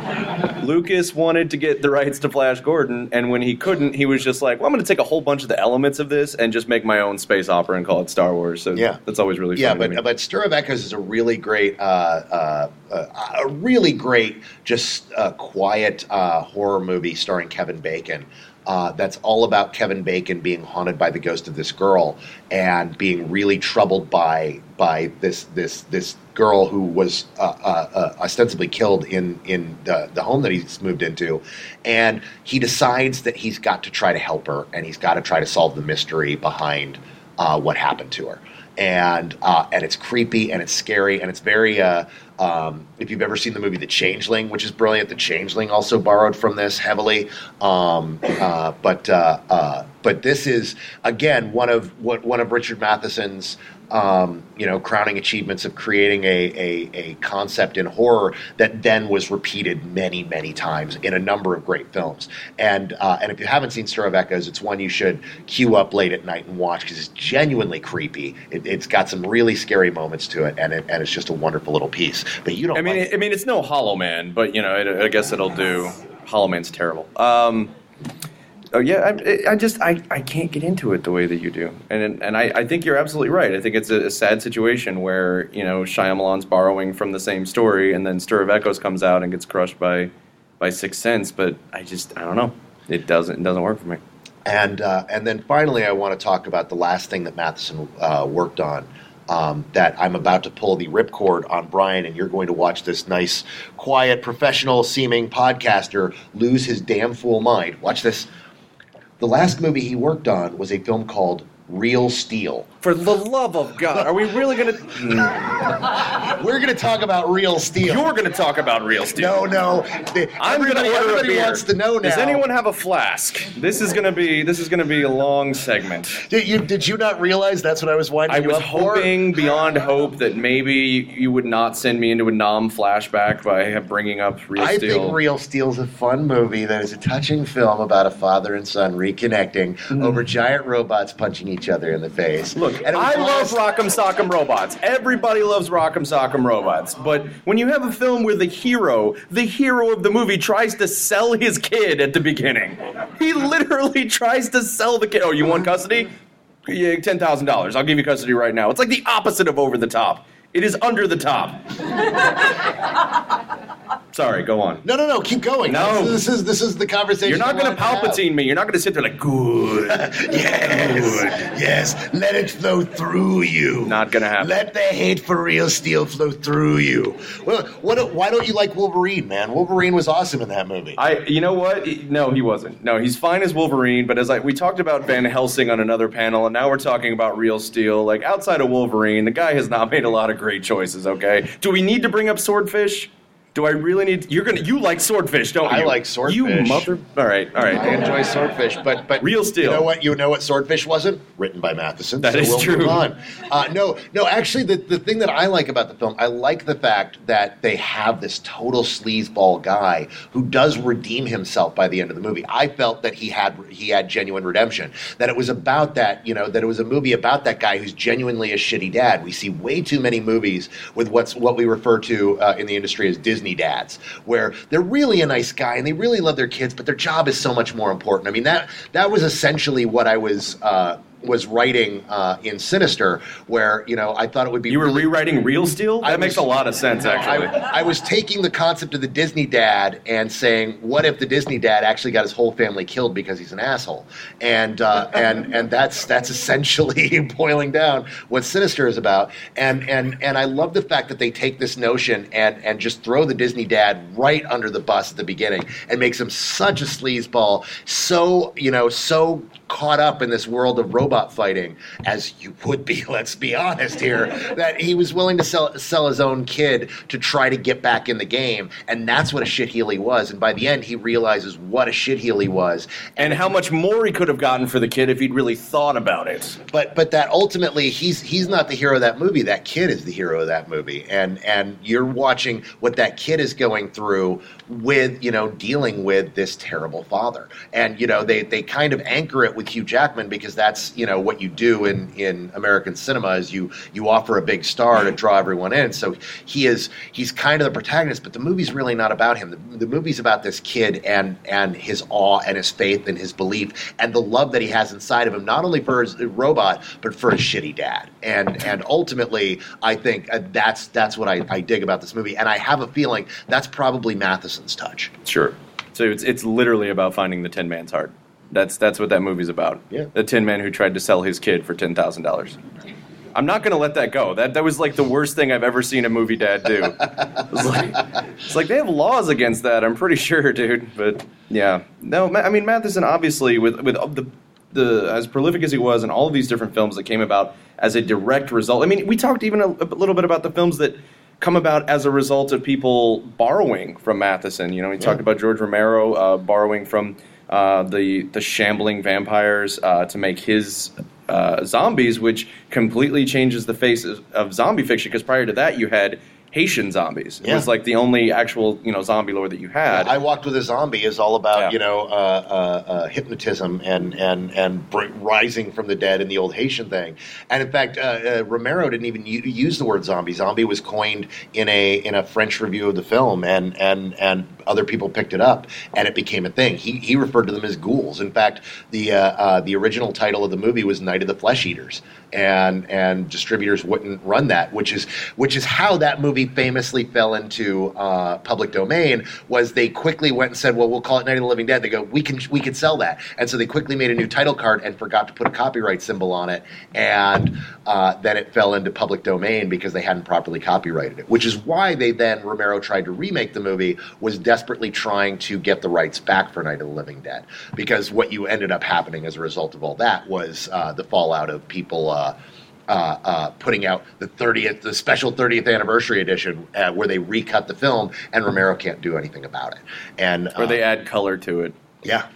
Lucas wanted to get the rights to Flash Gordon, and when he couldn't, he was just like, well, I'm going to take a whole bunch of the elements of this and just make my own space opera and call it Star Wars. So yeah. that's always really yeah, funny but to me. but Stir of Echoes is a really great, uh, uh, uh, a really great, just uh, quiet uh, horror movie starring Kevin Bacon. Uh, that's all about Kevin Bacon being haunted by the ghost of this girl and being really troubled by by this this this girl who was uh, uh, uh, ostensibly killed in in the, the home that he's moved into, and he decides that he's got to try to help her and he's got to try to solve the mystery behind uh, what happened to her. And uh, and it's creepy and it's scary and it's very. Uh, um, if you've ever seen the movie The Changeling, which is brilliant, The Changeling also borrowed from this heavily. Um, uh, but uh, uh, but this is again one of what one of Richard Matheson's um, you know crowning achievements of creating a, a a concept in horror that then was repeated many many times in a number of great films. And uh, and if you haven't seen Stir of Echoes, it's one you should queue up late at night and watch because it's genuinely creepy. It, it's got some really scary moments to it, and it, and it's just a wonderful little piece. But you don't. I mean, like I mean, it's no Hollow Man, but you know, it, I guess it'll do. Hollow Man's terrible. Um, oh yeah, I, I just I, I can't get into it the way that you do, and and I, I think you're absolutely right. I think it's a, a sad situation where you know Shyamalan's borrowing from the same story, and then Stir of Echoes comes out and gets crushed by by Sixth Sense. But I just I don't know. It doesn't it doesn't work for me. And uh, and then finally, I want to talk about the last thing that Matheson uh, worked on. Um, that I'm about to pull the ripcord on Brian, and you're going to watch this nice, quiet, professional-seeming podcaster lose his damn fool mind. Watch this. The last movie he worked on was a film called Real Steel. For the love of God, are we really going to... We're going to talk about Real Steel. You're going to talk about Real Steel. No, no. The, I'm going to order a everybody beer. wants to know now. Does anyone have a flask? This is going to be this is going to be a long segment. Did you, did you not realize that's what I was winding I you was up for? hoping beyond hope that maybe you would not send me into a Nam flashback by bringing up Real I Steel. think Real Steel's a fun movie that is a touching film about a father and son reconnecting mm. over giant robots punching each other in the face. Look, and I love honest- Rock'em Sock'em Robots. Everybody loves Rock'em Sock'em Robots. But when you have a film where the hero, the hero of the movie, tries to sell his kid at the beginning, he literally tries to sell the kid. Oh, you want custody? Yeah, ten thousand dollars. I'll give you custody right now. It's like the opposite of over the top. It is under the top. Sorry, go on. No, no, no. Keep going. No. This is this is the conversation. You're not going to Palpatine me. You're not going to sit there like, good. Yes. Yes. Let it flow through you. Not going to happen. Let the hate for real steel flow through you. Well, what? Why don't you like Wolverine, man? Wolverine was awesome in that movie. I, you know what? No, he wasn't. No, he's fine as Wolverine, but as I we talked about Van Helsing on another panel, and now we're talking about Real Steel. Like, outside of Wolverine, the guy has not made a lot of great choices, okay? Do we need to bring up Swordfish? Do I really need? You're gonna. You like Swordfish, don't you? I like Swordfish. You mother. All right, all right. I enjoy Swordfish, but but Real Steel. You know what? You know what Swordfish wasn't? Written by Matheson. That so is we'll true. Move on. Uh, no, no. Actually, the the thing that I like about the film, I like the fact that they have this total sleazeball guy who does redeem himself by the end of the movie. I felt that he had he had genuine redemption. That it was about that. You know, that it was a movie about that guy who's genuinely a shitty dad. We see way too many movies with what's what we refer to uh, in the industry as Disney dads, where they're really a nice guy and they really love their kids, but their job is so much more important. I mean, that that was essentially what I was uh, was writing uh, in Sinister, where, you know, I thought it would be You were really, rewriting Real Steel? That I makes was- a lot of sense, actually. I, I was taking the concept of the Disney dad and saying, what if the Disney dad actually got his whole family killed because he's an asshole? And uh, and and that's that's essentially boiling down what Sinister is about. And and and I love the fact that they take this notion and and just throw the Disney dad right under the bus at the beginning and makes him such a sleazeball, so you know so caught up in this world of robot fighting, as you would be, let's be honest here, that he was willing to sell sell his own kid to try to get back in the game, and that's what a shitheel he was. And by the end, he realizes what a shitheel he was. And how much more he could have gotten for the kid if he'd really thought about it. But but that ultimately, he's he's not the hero of that movie. That kid is the hero of that movie, and and you're watching what that kid is going through with, you know, dealing with this terrible father. And, you know, they, they kind of anchor it with Hugh Jackman because that's, you know, what you do in, in American cinema is you you offer a big star to draw everyone in. So he is he's kind of the protagonist, but the movie's really not about him. The, the movie's about this kid and and his awe and his faith and his belief and the love that he has inside of him, not only for his robot, but for his shitty dad. And and ultimately, I think uh, that's that's what I, I dig about this movie. And I have a feeling that's probably Matheson's touch. Sure. So it's it's literally about finding the Tin Man's heart. That's that's what that movie's about. Yeah. The Tin Man who tried to sell his kid for ten thousand dollars. I'm not going to let that go. That that was like the worst thing I've ever seen a movie dad do. It's like, it's like they have laws against that, I'm pretty sure, dude. But yeah. No, I mean, Matheson obviously, with, with the, the as prolific as he was and all of these different films that came about as a direct result. I mean, we talked even a, a little bit about the films that come about as a result of people borrowing from Matheson. You know, we yeah. talked about George Romero uh, borrowing from uh, the the shambling vampires uh, to make his uh, zombies, which completely changes the face of, of zombie fiction. Because prior to that, you had Haitian zombies. It yeah. was like the only actual, you know, zombie lore that you had. Yeah, I Walked with a Zombie is all about, yeah. you know, uh, uh, uh, hypnotism and and and br- rising from the dead in the old Haitian thing. And in fact, uh, uh, Romero didn't even u- use the word zombie. Zombie was coined in a in a French review of the film, and and and other people picked it up, and it became a thing. He he referred to them as ghouls. In fact, the uh, uh, the original title of the movie was Night of the Flesh Eaters, and and distributors wouldn't run that, which is which is how that movie famously fell into uh, public domain. Was they quickly went and said, well, we'll call it Night of the Living Dead. They go, we can we can sell that, and so they quickly made a new title card and forgot to put a copyright symbol on it, and uh, then it fell into public domain because they hadn't properly copyrighted it. Which is why they then Romero tried to remake the movie, was desperately trying to get the rights back for Night of the Living Dead, because what you ended up happening as a result of all that was uh, the fallout of people. Uh, Uh, uh, putting out the thirtieth, the special thirtieth anniversary edition, uh, where they recut the film, and Romero can't do anything about it. And or uh, they add color to it. yeah.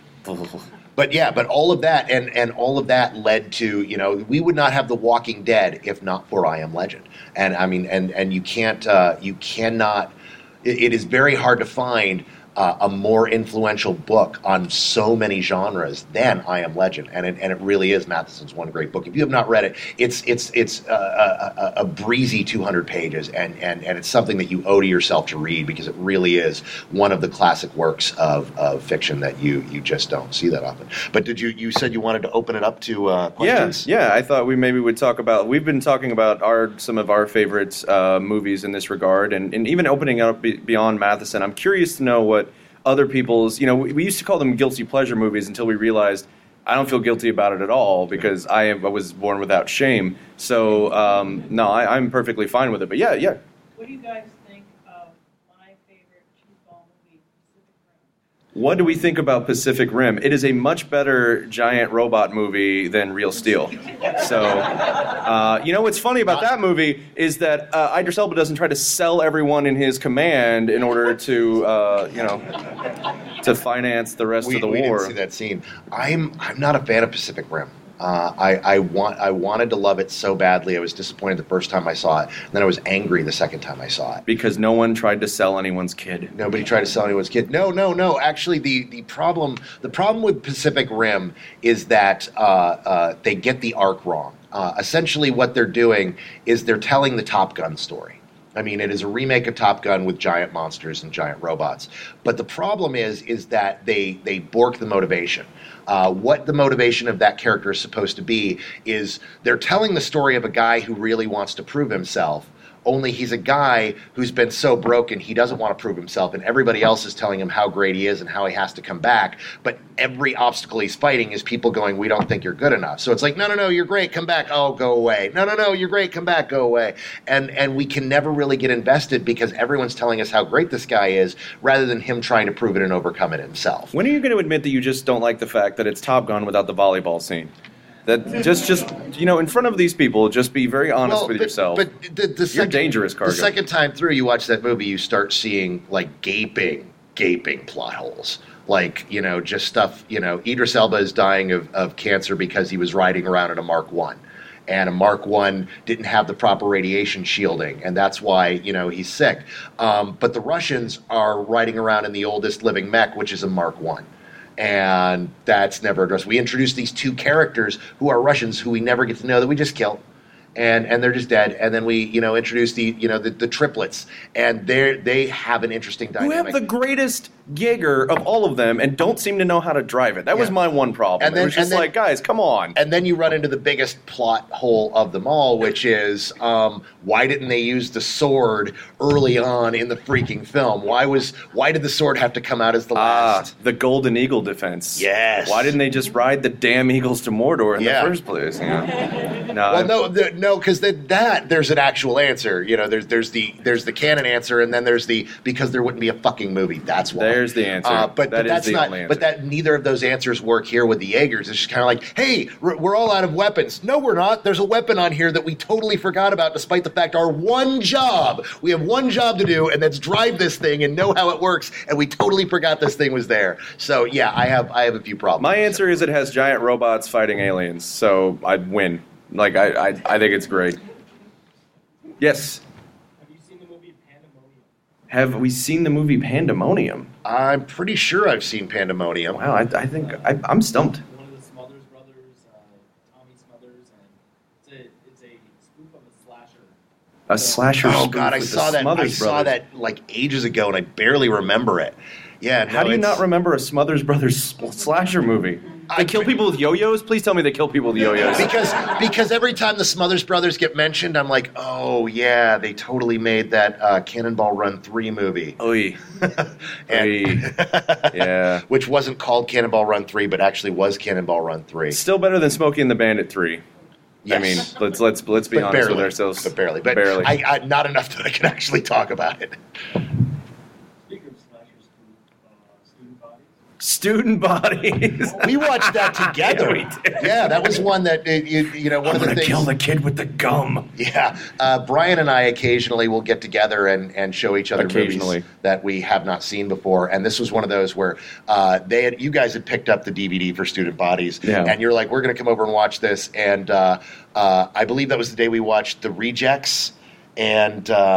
But yeah, but all of that and, and all of that led to, you know, we would not have The Walking Dead if not for I Am Legend. And I mean, and and you can't, uh, you cannot. It, it is very hard to find uh, a more influential book on so many genres than I Am Legend, and it, and it really is Matheson's one great book. If you have not read it, it's it's it's a, a, a breezy two hundred pages, and, and, and it's something that you owe to yourself to read, because it really is one of the classic works of, of fiction that you you just don't see that often. But did you you said you wanted to open it up to uh, questions? Yeah, yeah. I thought we maybe would talk about. We've been talking about our some of our favorite uh, movies in this regard, and, and even opening up be, beyond Matheson. I'm curious to know what other people's. You know, we, we used to call them guilty pleasure movies until we realized I don't feel guilty about it at all, because I, am, I was born without shame. So um, no, I, I'm perfectly fine with it. But yeah, yeah. What do you guys think of my favorite cheeseball movie, Pacific Rim? What do we think about Pacific Rim? It is a much better giant robot movie than Real Steel. So, uh, you know what's funny about that movie is that uh, Idris Elba doesn't try to sell everyone in his command in order to, uh, you know, to finance the rest we, of the we war. didn't see that scene. I'm I'm not a fan of Pacific Rim. Uh, I, I want I wanted to love it so badly. I was disappointed the first time I saw it. And then I was angry the second time I saw it. Because no one tried to sell anyone's kid. Nobody tried to sell anyone's kid. No, no, no. Actually, the, the problem the problem with Pacific Rim is that uh, uh, they get the arc wrong. Uh, essentially, what they're doing is they're telling the Top Gun story. I mean, it is a remake of Top Gun with giant monsters and giant robots. But the problem is, is that they they bork the motivation. Uh, what the motivation of that character is supposed to be is they're telling the story of a guy who really wants to prove himself, only he's a guy who's been so broken he doesn't want to prove himself, and everybody else is telling him how great he is and how he has to come back. But every obstacle he's fighting is people going, we don't think you're good enough. So it's like, no, no, no, you're great, come back. Oh, go away. No, no, no, you're great, come back, go away. And and we can never really get invested because everyone's telling us how great this guy is rather than him trying to prove it and overcome it himself. When are you going to admit that you just don't like the fact that it's Top Gun without the volleyball scene? That just, just you know, in front of these people, just be very honest well, with but, yourself. But the, the You're second, dangerous, Cargo. The second time through, you watch that movie, you start seeing like gaping, gaping plot holes. Like, you know, just stuff. You know, Idris Elba is dying of, of cancer because he was riding around in a Mark One, and a Mark One didn't have the proper radiation shielding, and that's why, you know, he's sick. Um, but the Russians are riding around in the oldest living mech, which is a Mark One. And that's never addressed. We introduce these two characters who are Russians who we never get to know, that we just kill. And and they're just dead. And then we, you know, introduce the, you know, the, the triplets. And they they have an interesting dynamic. You have the greatest Jaeger of all of them and don't seem to know how to drive it. That yeah. was my one problem. And then, it was just then, like, guys, come on. And then you run into the biggest plot hole of them all, which is um, why didn't they use the sword early on in the freaking film? Why was why did the sword have to come out as the last? Ah, the Golden Eagle defense. Yes. Why didn't they just ride the damn eagles to Mordor in yeah. the first place? You know? No, well, no, the, no, because that there's an actual answer. You know, there's there's the there's the canon answer, and then there's the because there wouldn't be a fucking movie. That's why. There's the answer. Uh, but, that but that's is the not. only answer. But that neither of those answers work here with the Jaegers. It's just kind of like, hey, we're all out of weapons. No, we're not. There's a weapon on here that we totally forgot about, despite the fact our one job we have one job to do, and that's drive this thing and know how it works, and we totally forgot this thing was there. So yeah, I have I have a few problems. My answer is it has giant robots fighting aliens, so I'd win. Like, I, I, I think it's great. Yes? Have you seen the movie Pandemonium? Have we seen the movie Pandemonium? I'm pretty sure I've seen Pandemonium. Wow, I, I think I, I'm stumped. One of the Smothers brothers, uh, Tommy Smothers, and it's a, it's a spoof of a slasher. A slasher Oh spoof God, I with saw the that. I Smothers saw brothers. that like ages ago, and I barely remember it. Yeah. How no, do you it's- not remember a Smothers Brothers slasher movie? They I- kill people with yo-yos? Please tell me they kill people with yo-yos. Because because every time the Smothers Brothers get mentioned, I'm like, oh yeah, they totally made that uh, Cannonball Run three movie. Oy. And- Oy. Yeah. Which wasn't called Cannonball Run three, but actually was Cannonball Run three. Still better than Smokey and the Bandit three. Yes. I mean, let's let's let's be But honest barely, with ourselves. But barely. But barely. I, I, not enough that I can actually talk about it. Speaking of slashers, uh, Student Bodies. Student bodies. We watched that together. Yeah, we did. Yeah, that was one that, uh, you, you know, one I'm of the gonna things. kill the kid with the gum. Yeah, uh, Brian and I occasionally will get together and, and show each other Occasionally. movies that we have not seen before. And this was one of those where uh, they had, you guys had picked up the D V D for Student Bodies, Yeah. and you're like, we're going to come over and watch this. And uh, uh, I believe that was the day we watched The Rejects and uh,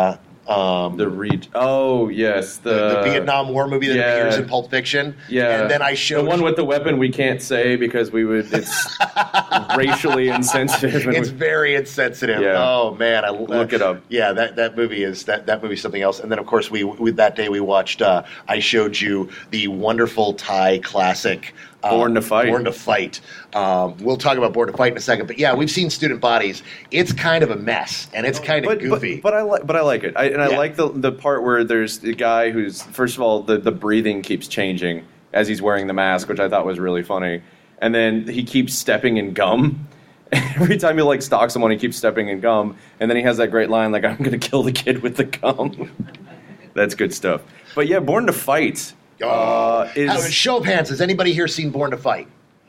Um, The reach. Oh yes, the, the, the Vietnam War movie that yeah. appears in Pulp Fiction. Yeah, and then I showed the one with the weapon we can't say because we would. It's racially insensitive. and It's we- very insensitive. Yeah. Oh man, I Look it up. Yeah, that, that movie is that that movie's something else. And then of course we, we that day we watched. Uh, I showed you the wonderful Thai classic. Uh, Born to Fight. Born to Fight. Um, we'll talk about Born to Fight in a second. But yeah, we've seen Student Bodies. It's kind of a mess and it's kind of but, goofy. But, but I like, but I like it, I, and I Yeah. like the the part where there's the guy who's first of all the the breathing keeps changing as he's wearing the mask, which I thought was really funny, and then he keeps stepping in gum. Every time he like stalks someone, he keeps stepping in gum, and then he has that great line like, "I'm going to kill the kid with the gum." That's good stuff. But yeah, Born to Fight. Uh, is, How- show of hands. Has anybody here seen Born to Fight?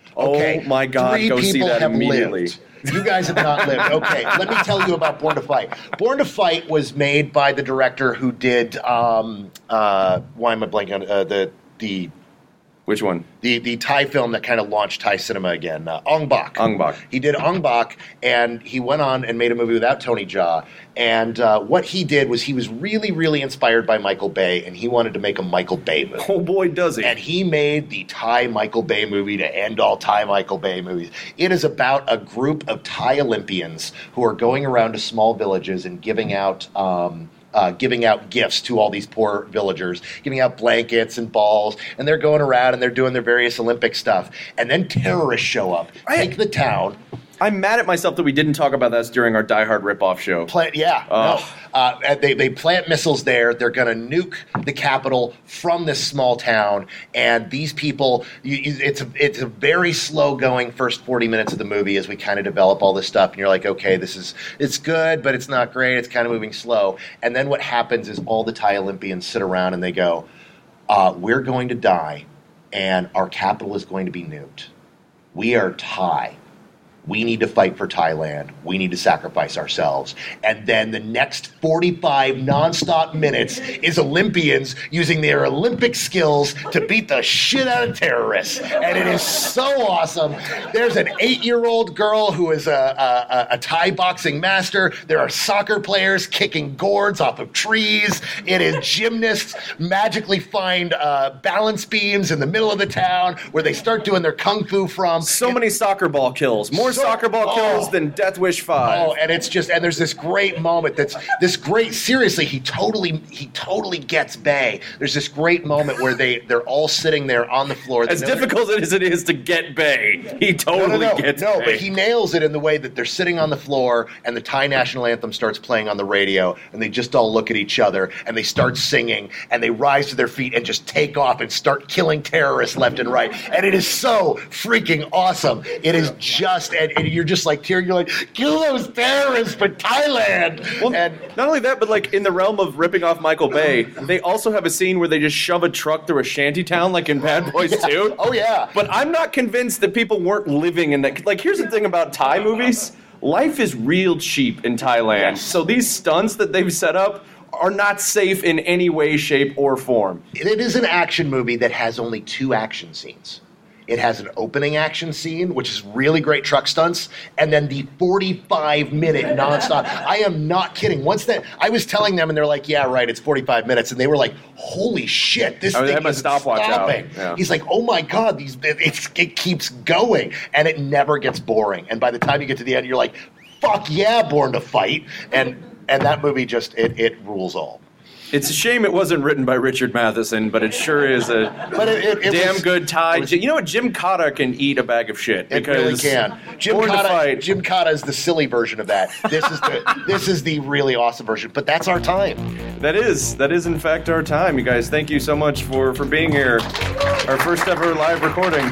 Oh my God, Three go see people that have immediately. lived. You guys have not lived. Okay, let me tell you about Born to Fight. Born to Fight was made by the director who did. Um, uh, why am I blanking on uh, the the Which one? the the Thai film that kind of launched Thai cinema again? Uh, Ong Bak. Ong Bak. He did Ong Bak, and he went on and made a movie without Tony Jaa. And uh, what he did was he was really, really inspired by Michael Bay, and he wanted to make a Michael Bay movie. Oh boy, does he! And he made the Thai Michael Bay movie to end all Thai Michael Bay movies. It is about a group of Thai Olympians who are going around to small villages and giving out um, uh, giving out gifts to all these poor villagers, giving out blankets and balls, and they're going around and they're doing their various Olympic stuff. And then terrorists show up, I- take the town. I'm mad at myself that we didn't talk about this during our Die Hard ripoff show. Plant, yeah, Ugh. no. Uh, and they, they plant missiles there. They're going to nuke the capital from this small town. And these people, you, you, it's a, it's a very slow going first forty minutes of the movie as we kind of develop all this stuff. And you're like, okay, this is it's good, but it's not great. It's kind of moving slow. And then what happens is all the Thai Olympians sit around and they go, uh, "We're going to die, and our capital is going to be nuked. We are Thai. We need to fight for Thailand. We need to sacrifice ourselves." And then the next forty-five nonstop minutes is Olympians using their Olympic skills to beat the shit out of terrorists. And it is so awesome. There's an eight-year-old girl who is a, a, a Thai boxing master. There are soccer players kicking gourds off of trees. It is gymnasts magically find uh, balance beams in the middle of the town where they start doing their kung fu from. So many soccer ball kills. More So- soccer ball oh. kills than Death Wish five. Oh, and it's just and there's this great moment that's this great seriously he totally he totally gets Bay. There's this great moment where they they're all sitting there on the floor. as The military- difficult as it is to get Bay, he totally no, no, no, gets no, Bay. but he nails it in the way that they're sitting on the floor and the Thai national anthem starts playing on the radio and they just all look at each other and they start singing and they rise to their feet and just take off and start killing terrorists left and right. And it is so freaking awesome. It is just and, and you're just like tearing. You're like, kill those terrorists for Thailand. Well, and not only that, but like in the realm of ripping off Michael Bay, they also have a scene where they just shove a truck through a shanty town, like in Bad Boys two. oh yeah. But I'm not convinced that people weren't living in that. Like, here's the thing about Thai movies: life is real cheap in Thailand. Yes. So these stunts that they've set up are not safe in any way, shape, or form. It is an action movie that has only two action scenes. It has an opening action scene, which is really great truck stunts, and then the forty-five minute nonstop. I am not kidding. Once that, I was telling them, and they're like, "Yeah, right, it's forty-five minutes," and they were like, "Holy shit, this Oh, they thing have a is stopwatch out. stopping." Yeah. He's like, "Oh my god, these it, it's, it keeps going, and it never gets boring." And by the time you get to the end, you're like, "Fuck yeah, Born to Fight!" And and that movie just it it rules all. It's a shame it wasn't written by Richard Matheson, but it sure is a But it, it, it damn was, good Thai. it was- You know what? Jim Cotta can eat a bag of shit. It really because can. Jim Born to Cotta, Fight- Jim Cotta is the silly version of that. This is the this is the really awesome version. But that's our time. That is, that is in fact our time, you guys. Thank you so much for, for being here. Our first ever live recording.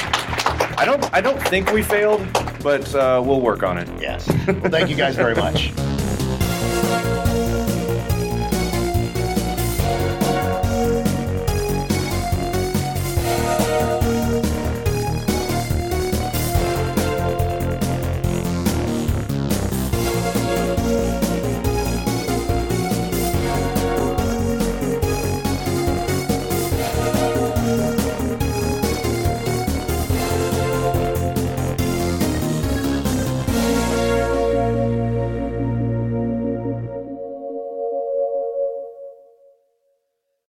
I don't, I don't think we failed, but uh, we'll work on it. Yes. Well, thank you guys very much.